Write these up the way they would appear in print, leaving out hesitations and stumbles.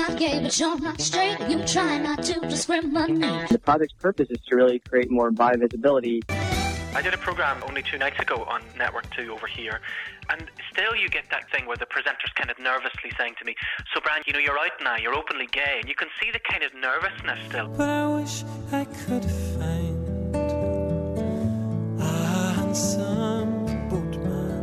not gay, but you're not straight. You try not to discriminate. The project's purpose is to really create more bi visibility. I did a program only 2 nights ago on Network 2 over here, and still you get that thing where the presenter's kind of nervously saying to me, so Brian, you know, you're out now, you're openly gay, and you can see the kind of nervousness still. But I wish I could find a handsome boatman.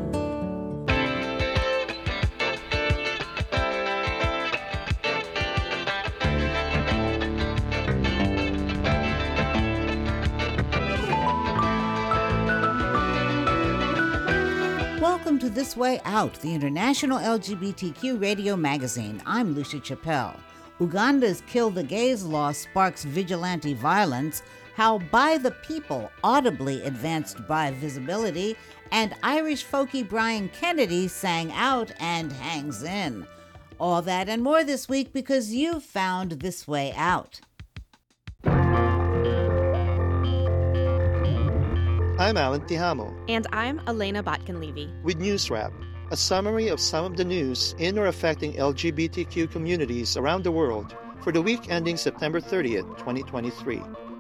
Welcome to This Way Out, the international LGBTQ radio magazine. I'm Lucia Chappelle. Uganda's Kill the Gays law sparks vigilante violence, how By the People audibly advanced bi visibility, and Irish folkie Brian Kennedy sang out and hangs in. All that and more this week because you've found This Way Out. I'm Alan Tihamo. And I'm Elena Botkin-Levy. With News Wrap, a summary of some of the news in or affecting LGBTQ communities around the world for the week ending September 30th, 2023.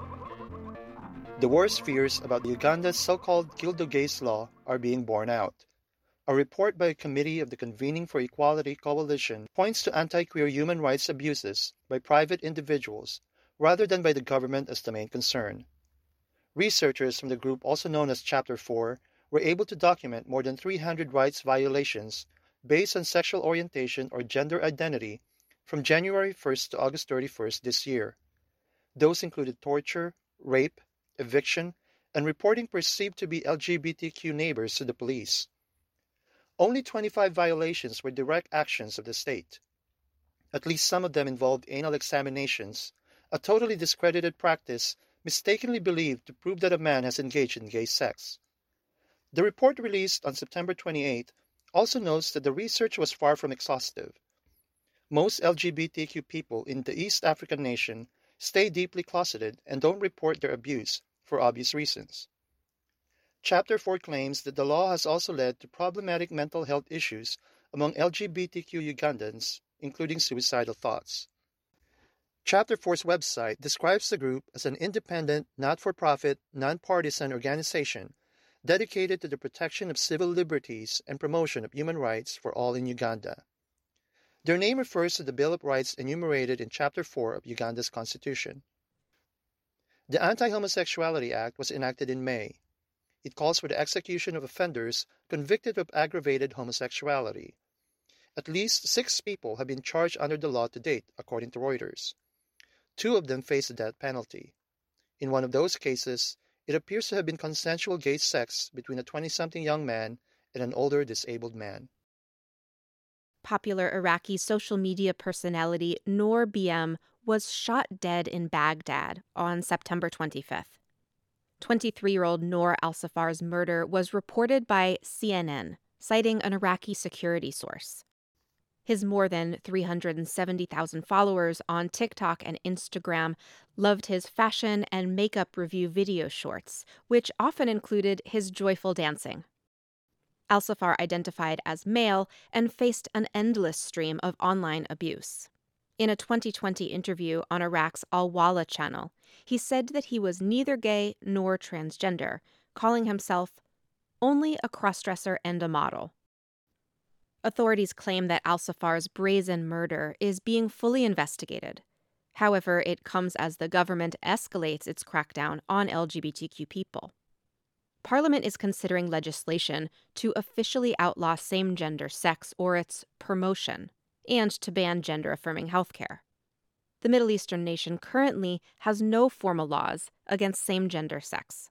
The worst fears about Uganda's so-called Kill the Gays law are being borne out. A report by a committee of the Convening for Equality Coalition points to anti-queer human rights abuses by private individuals rather than by the government as the main concern. Researchers from the group, also known as Chapter 4, were able to document more than 300 rights violations based on sexual orientation or gender identity from January 1st to August 31st this year. Those included torture, rape, eviction, and reporting perceived to be LGBTQ neighbors to the police. Only 25 violations were direct actions of the state. At least some of them involved anal examinations, a totally discredited practice mistakenly believed to prove that a man has engaged in gay sex. The report released on September 28 also notes that the research was far from exhaustive. Most LGBTQ people in the East African nation stay deeply closeted and don't report their abuse for obvious reasons. Chapter 4 claims that the law has also led to problematic mental health issues among LGBTQ Ugandans, including suicidal thoughts. Chapter 4's website describes the group as an independent, not-for-profit, non-partisan organization dedicated to the protection of civil liberties and promotion of human rights for all in Uganda. Their name refers to the Bill of Rights enumerated in Chapter 4 of Uganda's Constitution. The Anti-Homosexuality Act was enacted in May. It calls for the execution of offenders convicted of aggravated homosexuality. At least 6 people have been charged under the law to date, according to Reuters. 2 of them face the death penalty. In one of those cases, it appears to have been consensual gay sex between a 20-something young man and an older disabled man. Popular Iraqi social media personality Noor BM was shot dead in Baghdad on September 25th. 23-year-old Noor al-Safar's murder was reported by CNN, citing an Iraqi security source. His more than 370,000 followers on TikTok and Instagram loved his fashion and makeup review video shorts, which often included his joyful dancing. Al-Safar identified as male and faced an endless stream of online abuse. In a 2020 interview on Iraq's Al-Wala channel, he said that he was neither gay nor transgender, calling himself only a crossdresser and a model. Authorities claim that al-Safar's brazen murder is being fully investigated. However, it comes as the government escalates its crackdown on LGBTQ people. Parliament is considering legislation to officially outlaw same-gender sex or its promotion, and to ban gender-affirming healthcare. The Middle Eastern nation currently has no formal laws against same-gender sex.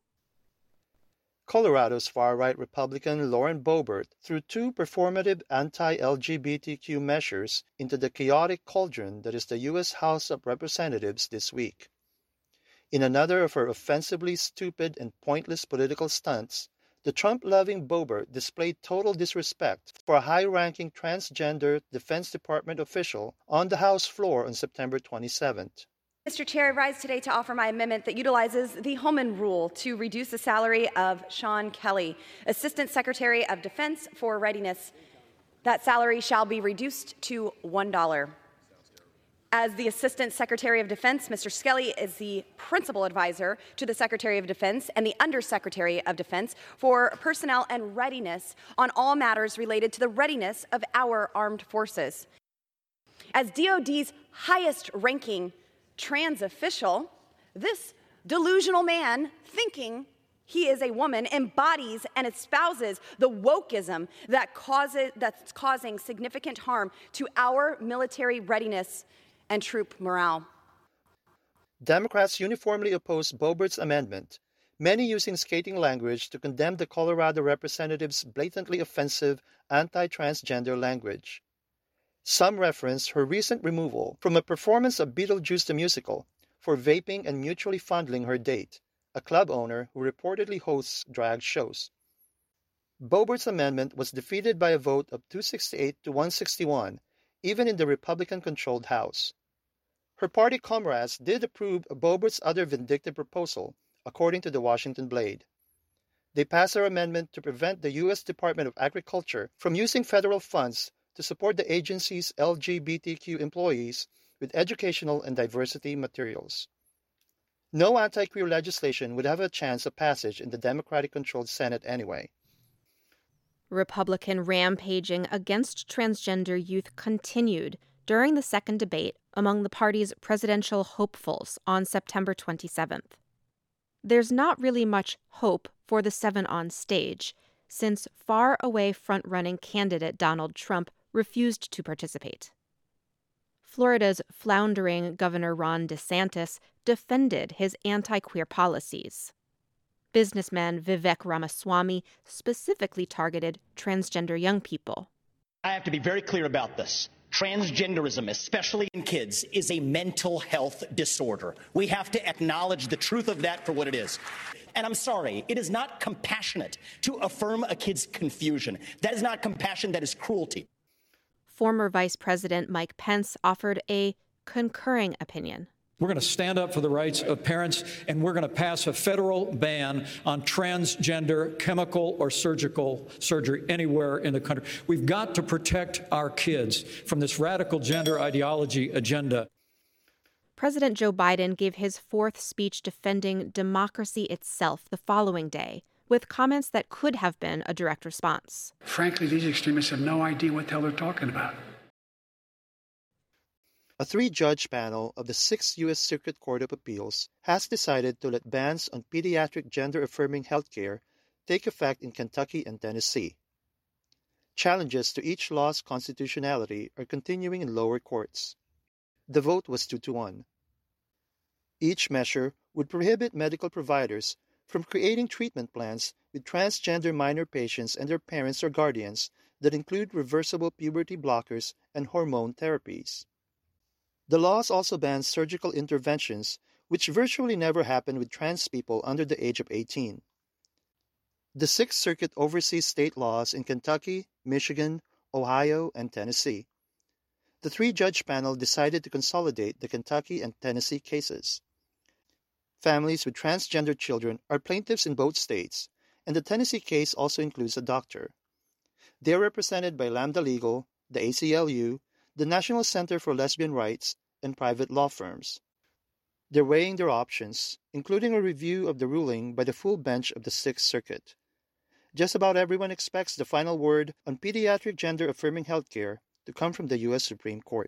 Colorado's far-right Republican Lauren Boebert threw 2 performative anti-LGBTQ measures into the chaotic cauldron that is the U.S. House of Representatives this week. In another of her offensively stupid and pointless political stunts, the Trump-loving Boebert displayed total disrespect for a high-ranking transgender Defense Department official on the House floor on September 27th. Mr. Chair, I rise today to offer my amendment that utilizes the Homan Rule to reduce the salary of Sean Kelly, Assistant Secretary of Defense for Readiness. That salary shall be reduced to $1. As the Assistant Secretary of Defense, Mr. Skelly is the principal advisor to the Secretary of Defense and the Undersecretary of Defense for personnel and readiness on all matters related to the readiness of our armed forces. As DoD's highest-ranking trans official, this delusional man, thinking he is a woman, embodies and espouses the wokeism that's causing significant harm to our military readiness and troop morale. Democrats uniformly opposed Boebert's amendment, many using scathing language to condemn the Colorado representative's blatantly offensive anti-transgender language. Some referenced her recent removal from a performance of Beetlejuice the Musical for vaping and mutually fondling her date, a club owner who reportedly hosts drag shows. Boebert's amendment was defeated by a vote of 268 to 161, even in the Republican-controlled House. Her party comrades did approve of Boebert's other vindictive proposal, according to the Washington Blade. They passed their amendment to prevent the U.S. Department of Agriculture from using federal funds to support the agency's LGBTQ employees with educational and diversity materials. No anti-queer legislation would have a chance of passage in the Democratic-controlled Senate anyway. Republican rampaging against transgender youth continued during the second debate among the party's presidential hopefuls on September 27th. There's not really much hope for the seven on stage, since far-away front-running candidate Donald Trump refused to participate. Florida's floundering Governor Ron DeSantis defended his anti-queer policies. Businessman Vivek Ramaswamy specifically targeted transgender young people. I have to be very clear about this. Transgenderism, especially in kids, is a mental health disorder. We have to acknowledge the truth of that for what it is. And I'm sorry, it is not compassionate to affirm a kid's confusion. That is not compassion, that is cruelty. Former Vice President Mike Pence offered a concurring opinion. We're going to stand up for the rights of parents, and we're going to pass a federal ban on transgender chemical or surgical surgery anywhere in the country. We've got to protect our kids from this radical gender ideology agenda. President Joe Biden gave his fourth speech defending democracy itself the following day, with comments that could have been a direct response. Frankly, these extremists have no idea what the hell they're talking about. A three-judge panel of the 6th U.S. Circuit Court of Appeals has decided to let bans on pediatric gender-affirming healthcare take effect in Kentucky and Tennessee. Challenges to each law's constitutionality are continuing in lower courts. The vote was 2-1. Each measure would prohibit medical providers from creating treatment plans with transgender minor patients and their parents or guardians that include reversible puberty blockers and hormone therapies. The laws also ban surgical interventions, which virtually never happen with trans people under the age of 18. The 6th Circuit oversees state laws in Kentucky, Michigan, Ohio, and Tennessee. The three-judge panel decided to consolidate the Kentucky and Tennessee cases. Families with transgender children are plaintiffs in both states, and the Tennessee case also includes a doctor. They are represented by Lambda Legal, the ACLU, the National Center for Lesbian Rights, and private law firms. They're weighing their options, including a review of the ruling by the full bench of the 6th Circuit. Just about everyone expects the final word on pediatric gender-affirming healthcare to come from the U.S. Supreme Court.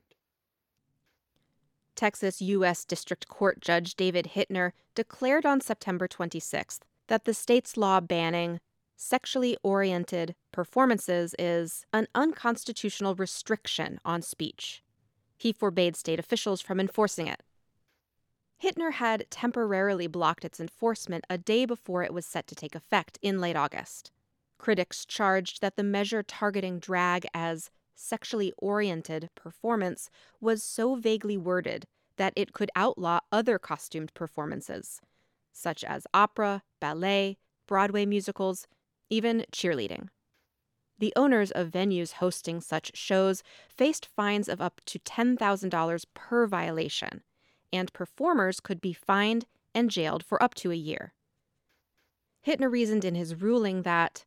Texas U.S. District Court Judge David Hittner declared on September 26th that the state's law banning sexually oriented performances is an unconstitutional restriction on speech. He forbade state officials from enforcing it. Hittner had temporarily blocked its enforcement a day before it was set to take effect in late August. Critics charged that the measure targeting drag as sexually oriented performance was so vaguely worded that it could outlaw other costumed performances, such as opera, ballet, Broadway musicals, even cheerleading. The owners of venues hosting such shows faced fines of up to $10,000 per violation, and performers could be fined and jailed for up to a year. Hittner reasoned in his ruling that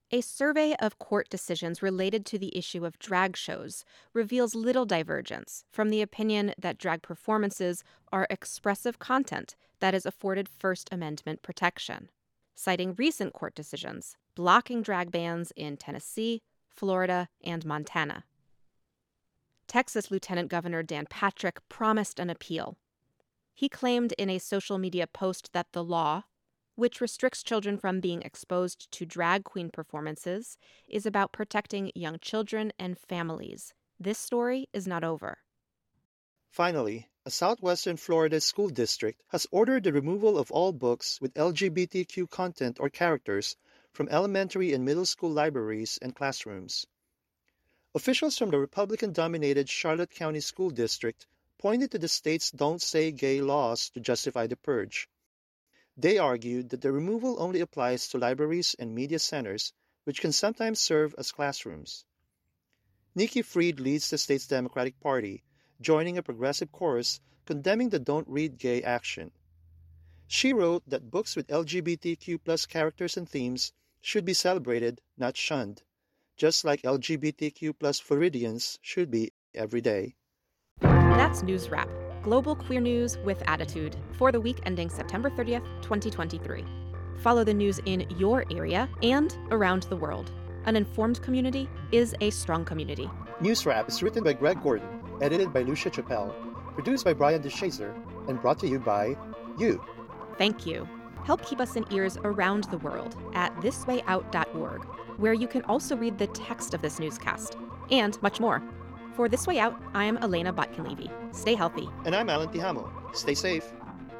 A survey of court decisions related to the issue of drag shows reveals little divergence from the opinion that drag performances are expressive content that is afforded First Amendment protection, citing recent court decisions blocking drag bans in Tennessee, Florida, and Montana. Texas Lieutenant Governor Dan Patrick promised an appeal. He claimed in a social media post that the law, which restricts children from being exposed to drag queen performances, is about protecting young children and families. This story is not over. Finally, a southwestern Florida school district has ordered the removal of all books with LGBTQ content or characters from elementary and middle school libraries and classrooms. Officials from the Republican-dominated Charlotte County School District pointed to the state's Don't Say Gay laws to justify the purge. They argued that the removal only applies to libraries and media centers, which can sometimes serve as classrooms. Nikki Fried leads the state's Democratic Party, joining a progressive chorus condemning the Don't Read Gay action. She wrote that books with LGBTQ+ characters and themes should be celebrated, not shunned, just like LGBTQ+ Floridians should be every day. That's News Wrap, global queer news with attitude, for the week ending September 30th, 2023. Follow the news in your area and around the world. An informed community is a strong community. News Wrap is written by Greg Gordon, edited by Lucia Chappelle, produced by Brian DeShazer, and brought to you by you. Thank you. Help keep us in ears around the world at thiswayout.org, where you can also read the text of this newscast, and much more. For This Way Out, I am Elena Botkin-Levy. Stay healthy. And I'm Alan Tijamo. Stay safe.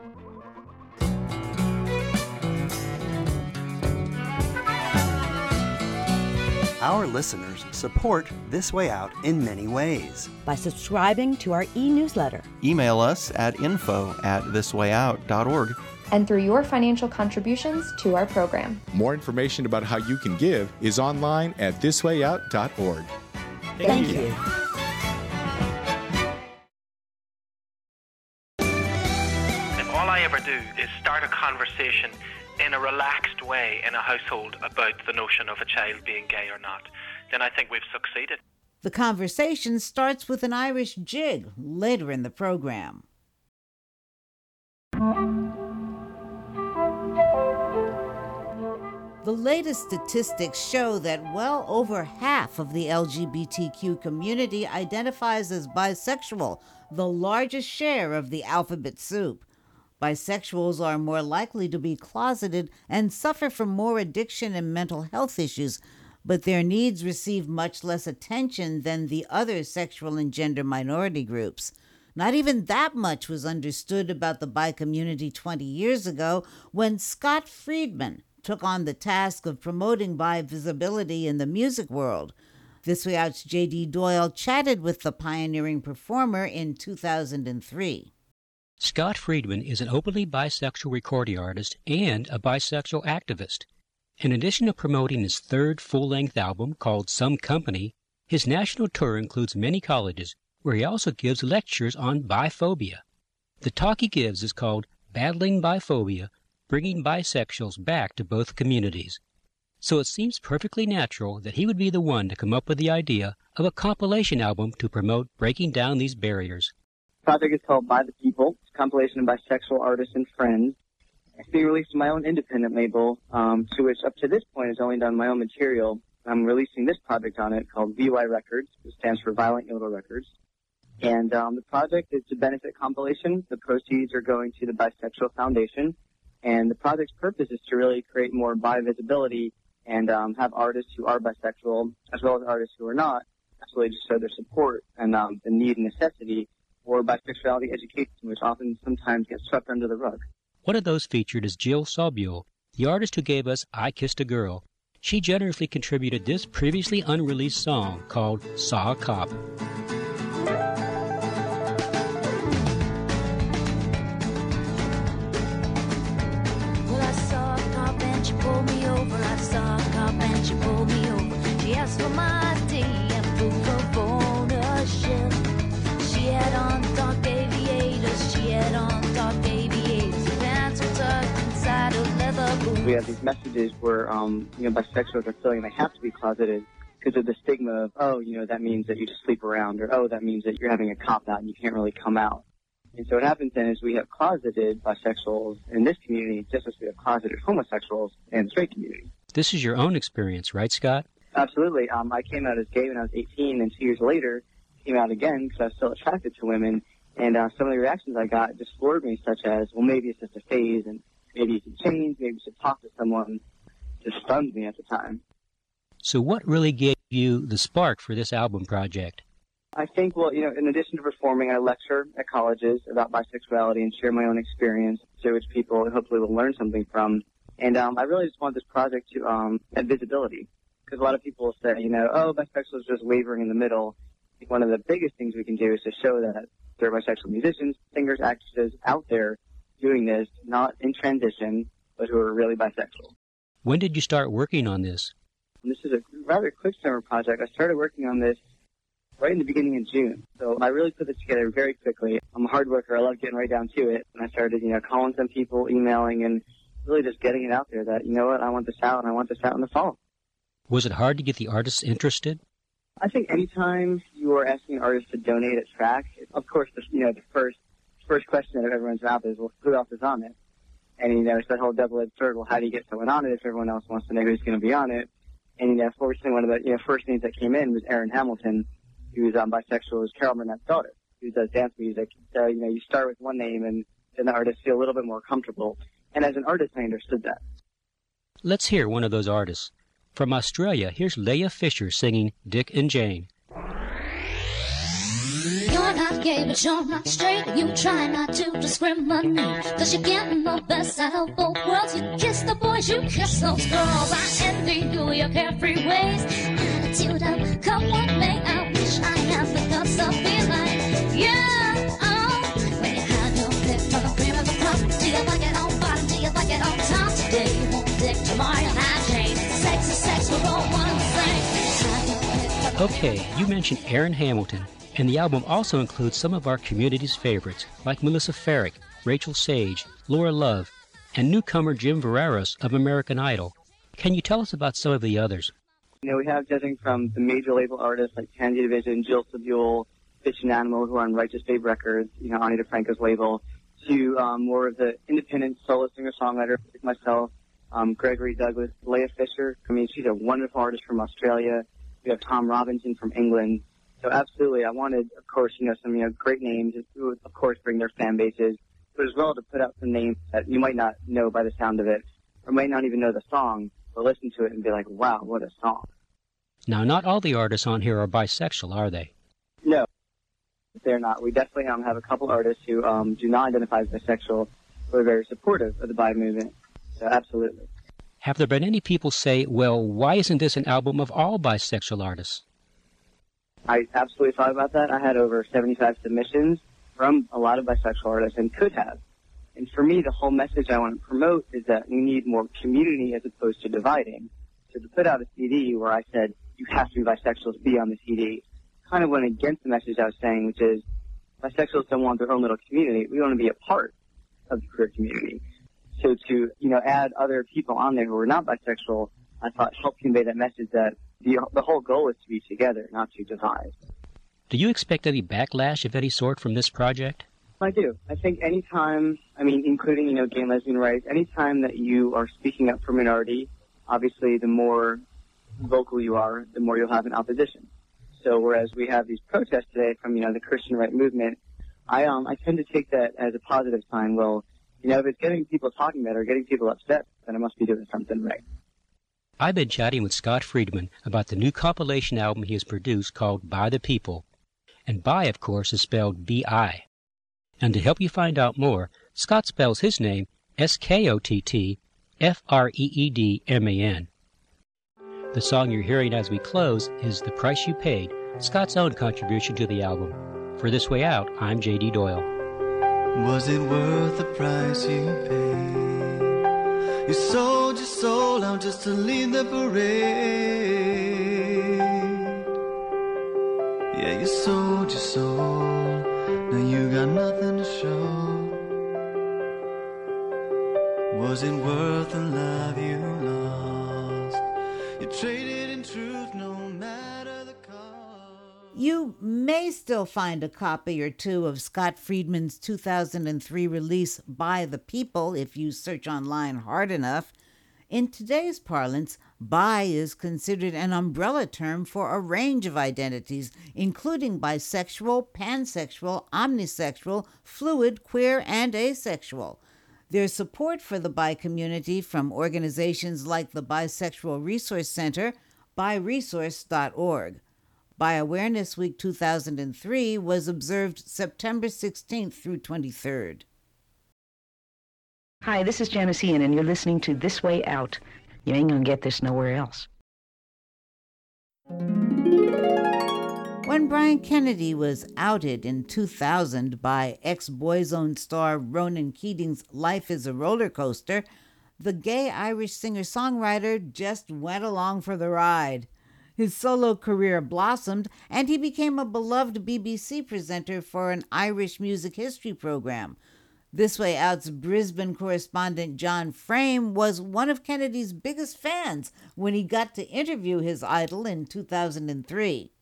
Our listeners support This Way Out in many ways. By subscribing to our e-newsletter. Email us at info@thiswayout.org. And through your financial contributions to our program. More information about how you can give is online at thiswayout.org. Thank you. If all I ever do is start a conversation in a relaxed way in a household about the notion of a child being gay or not, then I think we've succeeded. The conversation starts with an Irish jig later in the program. The latest statistics show that well over half of the LGBTQ community identifies as bisexual, the largest share of the alphabet soup. Bisexuals are more likely to be closeted and suffer from more addiction and mental health issues, but their needs receive much less attention than the other sexual and gender minority groups. Not even that much was understood about the bi community 20 years ago when Scott Friedman took on the task of promoting bi visibility in the music world. This Way Out's J.D. Doyle chatted with the pioneering performer in 2003. Scott Friedman is an openly bisexual recording artist and a bisexual activist. In addition to promoting his third full-length album called Some Company, his national tour includes many colleges where he also gives lectures on biphobia. The talk he gives is called Battling Biphobia, Bringing Bisexuals Back to Both Communities. So it seems perfectly natural that he would be the one to come up with the idea of a compilation album to promote breaking down these barriers. The project is called By the People. It's a compilation of bisexual artists and friends. It's being released on my own independent label, to which up to this point has only done my own material. I'm releasing this project on it called VY Records, which stands for Violent Yodel Records. And the project is a benefit compilation. The proceeds are going to the Bisexual Foundation. And the project's purpose is to really create more bi visibility and have artists who are bisexual, as well as artists who are not, actually just show their support and the need and necessity for bisexuality education, which often sometimes gets swept under the rug. One of those featured is Jill Sobule, the artist who gave us I Kissed a Girl. She generously contributed this previously unreleased song called Saw a Cop. She asked for my ID and proof of ownership. She had on dark aviators. She had on dark aviators. Her pants were tucked inside her leather boots. We have these messages where, bisexuals are feeling they have to be closeted because of the stigma of, that means that you just sleep around, or, that means that you're having a cop-out and you can't really come out. And so what happens then is we have closeted bisexuals in this community just as we have closeted homosexuals in the straight community. This is your own experience, right, Scott? Absolutely. I came out as gay when I was 18, and 2 years later came out again because I was still attracted to women. And some of the reactions I got just floored me, such as, well, maybe it's just a phase, and maybe you can change, maybe you should talk to someone. Just stunned me at the time. So what really gave you the spark for this album project? I think, in addition to performing, I lecture at colleges about bisexuality and share my own experience, to which people hopefully will learn something from. And I really just want this project to have visibility, because a lot of people will say, bisexual is just wavering in the middle. I think one of the biggest things we can do is to show that there are bisexual musicians, singers, actresses out there doing this, not in transition, but who are really bisexual. When did you start working on this? This is a rather quick summer project. I started working on this right in the beginning of June. So I really put this together very quickly. I'm a hard worker. I love getting right down to it. And I started, calling some people, emailing, and really just getting it out there that, I want this out, and I want this out in the fall. Was it hard to get the artists interested? I think anytime you are asking an artist to donate a track, of course, the first question out of everyone's mouth is, well, who else is on it? And, it's that whole double-edged sword. Well, how do you get someone on it if everyone else wants to know who's going to be on it? And, fortunately, one of the, first names that came in was Erin Hamilton, who's bisexual, is Carol Burnett's daughter, who does dance music. So, you start with one name, and then the artists feel a little bit more comfortable. And as an artist, I understood that. Let's hear one of those artists. From Australia, here's Leah Fisher singing Dick and Jane. You're not gay, but you're not straight. You try not to discriminate, 'cause you're getting the best out of both worlds. You kiss the boys, you kiss those girls. I envy you, your carefree ways. Attitude of come what may, I wish I had the guts to be like, yeah, when you had your pick from the cream of the crop. Do you like it on bottom? Do you like it on top? Today you want dick, tomorrow you have Jane. Sex is sex, we're all one and the same. Okay, you mentioned Erin Hamilton. And the album also includes some of our community's favorites, like Melissa Ferrick, Rachel Sage, Laura Love, and newcomer Jim Veraros of American Idol. Can you tell us about some of the others? We have judging from the major label artists like Tansy Division, Jill Sabule, Fish and Animal, who are on Righteous Babe Records, Ani DeFranco's label, to more of the independent solo singer-songwriter like myself, Gregory Douglas, Leah Fisher. She's a wonderful artist from Australia. We have Tom Robinson from England. So absolutely, I wanted, of course, some great names who would, of course, bring their fan bases, but as well to put out some names that you might not know by the sound of it, or might not even know the song, but listen to it and be like, wow, what a song. Now, not all the artists on here are bisexual, are they? No, they're not. We definitely have a couple artists who do not identify as bisexual, who are very supportive of the bi movement. So absolutely. Have there been any people say, well, why isn't this an album of all bisexual artists? I absolutely thought about that. I had over 75 submissions from a lot of bisexual artists and could have. And for me, the whole message I want to promote is that we need more community as opposed to dividing. So to put out a CD where I said, you have to be bisexual to be on the CD, kind of went against the message I was saying, which is bisexuals don't want their own little community. We want to be a part of the queer community. So to, add other people on there who are not bisexual, I thought helped convey that message that the whole goal is to be together, not to divide. Do you expect any backlash of any sort from this project? I do. I think anytime, including, gay and lesbian rights, anytime that you are speaking up for minority, obviously the more vocal you are, the more you'll have an opposition. So whereas we have these protests today from, the Christian right movement, I tend to take that as a positive sign. Well, if it's getting people talking about it or getting people upset, then I must be doing something right. I've been chatting with Scott Friedman about the new compilation album he has produced called By the People. And by, of course, is spelled B-I. And to help you find out more, Scott spells his name S-K-O-T-T-F-R-E-E-D-M-A-N. The song you're hearing as we close is The Price You Paid, Scott's own contribution to the album. For This Way Out, I'm J.D. Doyle. Was it worth the price you paid? You sold your soul out just to lead the parade. Yeah, you sold your soul, now you got nothing to show. wasn't worth the love you lost. You traded in truth no matter the cost. You may still find a copy or two of Scott Friedman's 2003 release By the People if you search online hard enough. In today's parlance, bi is considered an umbrella term for a range of identities, including bisexual, pansexual, omnisexual, fluid, queer, and asexual. There's support for the bi community from organizations like the Bisexual Resource Center, biresource.org. Bi Awareness Week 2003 was observed September 16th through 23rd. Hi, this is Janice Ian, and you're listening to This Way Out. You ain't gonna get this nowhere else. When Brian Kennedy was outed in 2000 by ex-Boyzone star Ronan Keating's Life is a Roller Coaster, the gay Irish singer-songwriter just went along for the ride. His solo career blossomed, and he became a beloved BBC presenter for an Irish music history program. This Way Out's Brisbane correspondent John Frame was one of Kennedy's biggest fans when he got to interview his idol in 2003.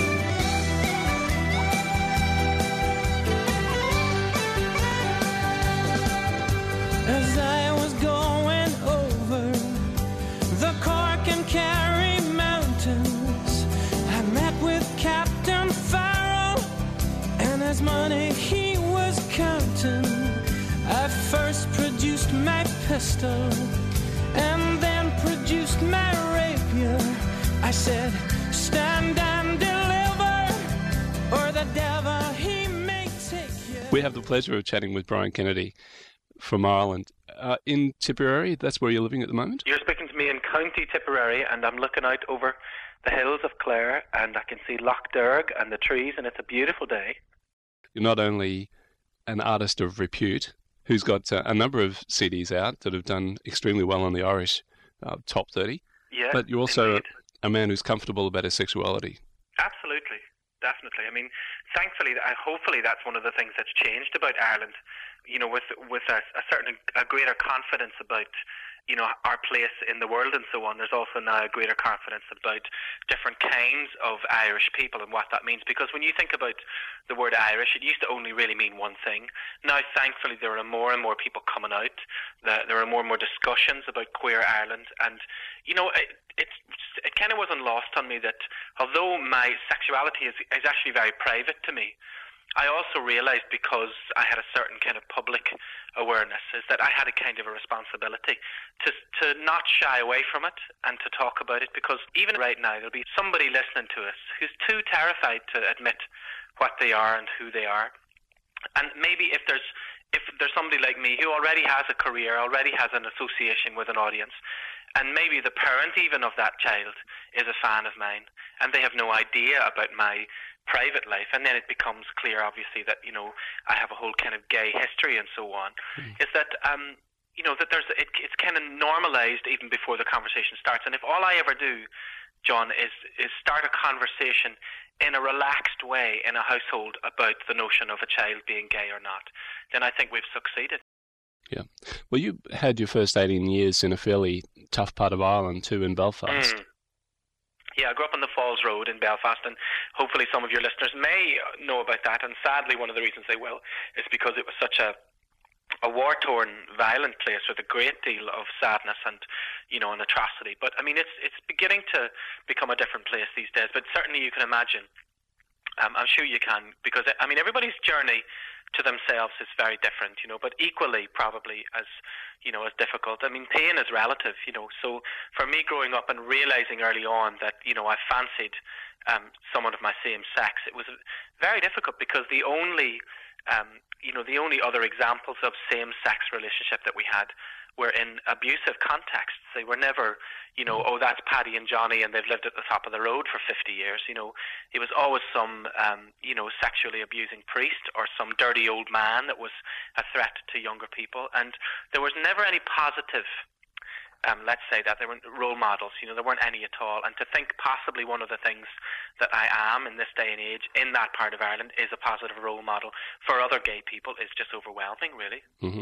As I was going over the Cork and Kerry mountains, I met with Captain Farrell, and as money he was counting, I first produced my pistol and then produced my rapier. I said, stand and deliver, or the devil he may take you. We have the pleasure of chatting with Brian Kennedy from Ireland. In Tipperary, that's where you're living at the moment? You're speaking to me in County Tipperary, and I'm looking out over the hills of Clare, and I can see Lough Derg and the trees, and it's a beautiful day. You're not only an artist of repute, who's got a number of CDs out that have done extremely well on the Irish top 30. Yeah, but you're also indeed. a man who's comfortable about his sexuality. Absolutely, definitely. I mean, thankfully, hopefully that's one of the things that's changed about Ireland, you know, with a greater confidence about, you know, our place in the world and so on. There's also now a greater confidence about different kinds of Irish people and what that means. Because when you think about the word Irish, it used to only really mean one thing. Now, thankfully, there are more and more people coming out. There are more and more discussions about queer Ireland. And, you know, it kind of wasn't lost on me that although my sexuality is actually very private to me, I also realised, because I had a certain kind of public awareness, is that I had a kind of a responsibility to not shy away from it and to talk about it, because even right now there'll be somebody listening to us who's too terrified to admit what they are and who they are. And maybe if there's somebody like me who already has a career, already has an association with an audience, and maybe the parent even of that child is a fan of mine, and they have no idea about my private life, and then it becomes clear, obviously, that, you know, I have a whole kind of gay history and so on, is that, you know, that it's kind of normalized even before the conversation starts. And if all I ever do, John, is start a conversation in a relaxed way in a household about the notion of a child being gay or not, then I think we've succeeded. Yeah. Well, you had your first 18 years in a fairly tough part of Ireland too, in Belfast. Yeah, I grew up on the Falls Road in Belfast, and hopefully some of your listeners may know about that. And sadly, one of the reasons they will is because it was such a war-torn, violent place with a great deal of sadness and, you know, an atrocity. But I mean, it's beginning to become a different place these days. But certainly, you can imagine. I'm sure you can, because I mean, everybody's journey to themselves is very different, you know, but equally probably as, you know, as difficult. I mean, pain is relative, you know, so for me growing up and realizing early on that, you know, I fancied someone of my same sex, it was very difficult, because the only other examples of same-sex relationship that we had were in abusive contexts. They were never, you know, oh, that's Paddy and Johnny and they've lived at the top of the road for 50 years. You know, it was always some, you know, sexually abusing priest or some dirty old man that was a threat to younger people. And there was never any positive, let's say that, there weren't role models, you know, there weren't any at all. And to think possibly one of the things that I am in this day and age in that part of Ireland is a positive role model for other gay people is just overwhelming, really. Mm-hmm.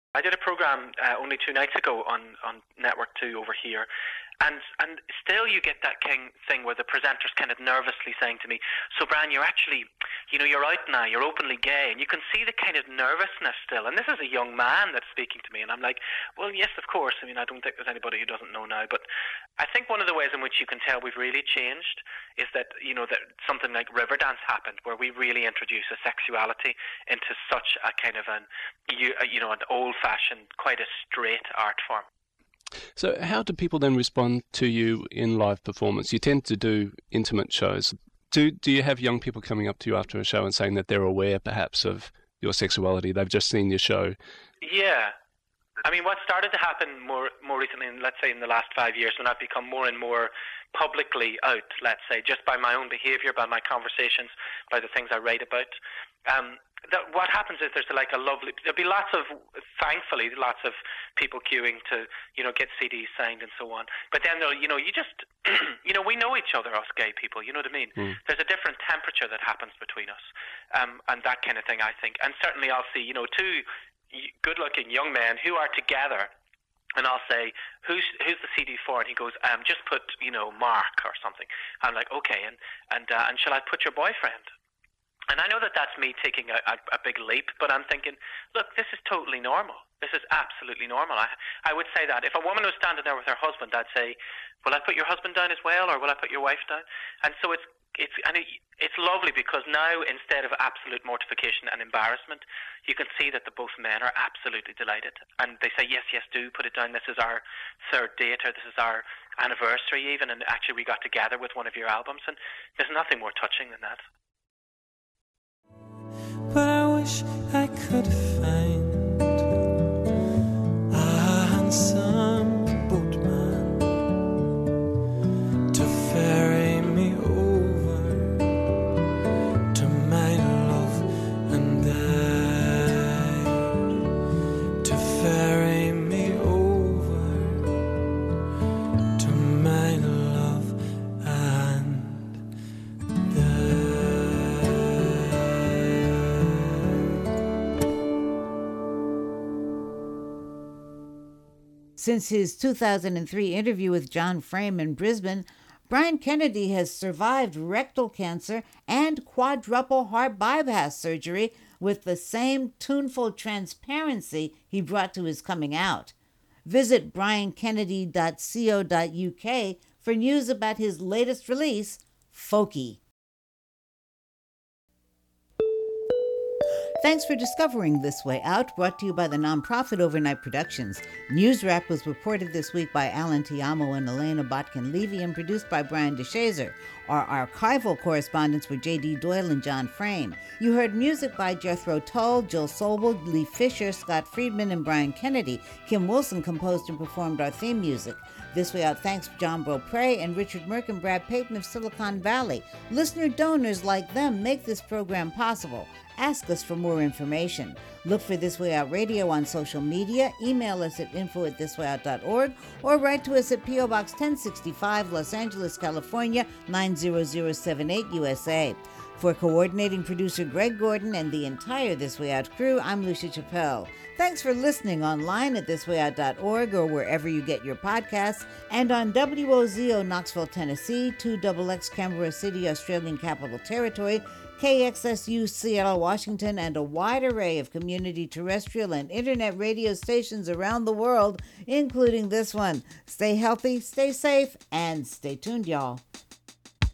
I did a program only 2 nights ago on Network 2 over here, and still you get that thing where the presenter's kind of nervously saying to me, so Brian, you're actually, you're out now, you're openly gay, and you can see the kind of nervousness still, and this is a young man that's speaking to me, and I'm like, well, yes, of course, I don't think there's anybody who doesn't know now, but I think one of the ways in which you can tell we've really changed is that, that something like Riverdance happened, where we really introduce a sexuality into such a kind of an old-fashioned, quite a straight art form. So how do people then respond to you in live performance? You tend to do intimate shows. Do you have young people coming up to you after a show and saying that they're aware perhaps of your sexuality? They've just seen your show. Yeah. What started to happen more recently, let's say in the last 5 years, when I've become more and more publicly out, let's say, just by my own behaviour, by my conversations, by the things I write about, what happens is there'll be thankfully lots of people queuing to, get CDs signed and so on. But then, we know each other, us gay people, you know what I mean? Mm. There's a different temperature that happens between us, and that kind of thing, I think. And certainly I'll see, two good-looking young men who are together, and I'll say, who's the CD for? And he goes, just put, Mark or something. I'm like, okay, and shall I put your boyfriend? And I know that that's me taking a big leap, but I'm thinking, look, this is totally normal. This is absolutely normal. I would say that. If a woman was standing there with her husband, I'd say, will I put your husband down as well, or will I put your wife down? And so it's lovely, because now, instead of absolute mortification and embarrassment, you can see that the both men are absolutely delighted. And they say, yes, do put it down. This is our third date, or this is our anniversary even, and actually we got together with one of your albums. And there's nothing more touching than that. But I wish I could find a handsome boatman to ferry me over to my love, and I to ferry me over to my love and Since his 2003 interview with John Frame in Brisbane, Brian Kennedy has survived rectal cancer and quadruple heart bypass surgery with the same tuneful transparency he brought to his coming out. Visit briankennedy.co.uk for news about his latest release, Folky. Thanks for discovering This Way Out, brought to you by the nonprofit Overnight Productions. News Wrap was reported this week by Alan Tiamo and Elena Botkin-Levy and produced by Brian DeShazer. Our archival correspondents were J.D. Doyle and John Frame. You heard music by Jethro Tull, Jill Sobel, Lee Fisher, Scott Friedman, and Brian Kennedy. Kim Wilson composed and performed our theme music. This Way Out thanks John Beaupre and Richard Merck and Brad Payton of Silicon Valley. Listener donors like them make this program possible. Ask us for more information. Look for This Way Out Radio on social media, email us at info@thiswayout.org, or write to us at P.O. Box 1065, Los Angeles, California, 90078, USA. For coordinating producer Greg Gordon and the entire This Way Out crew, I'm Lucia Chappelle. Thanks for listening online at thiswayout.org or wherever you get your podcasts, and on WOZO Knoxville, Tennessee, 2XX Canberra City, Australian Capital Territory, KXSU Seattle, Washington, and a wide array of community terrestrial and internet radio stations around the world, including this one. Stay healthy, stay safe, and stay tuned, y'all.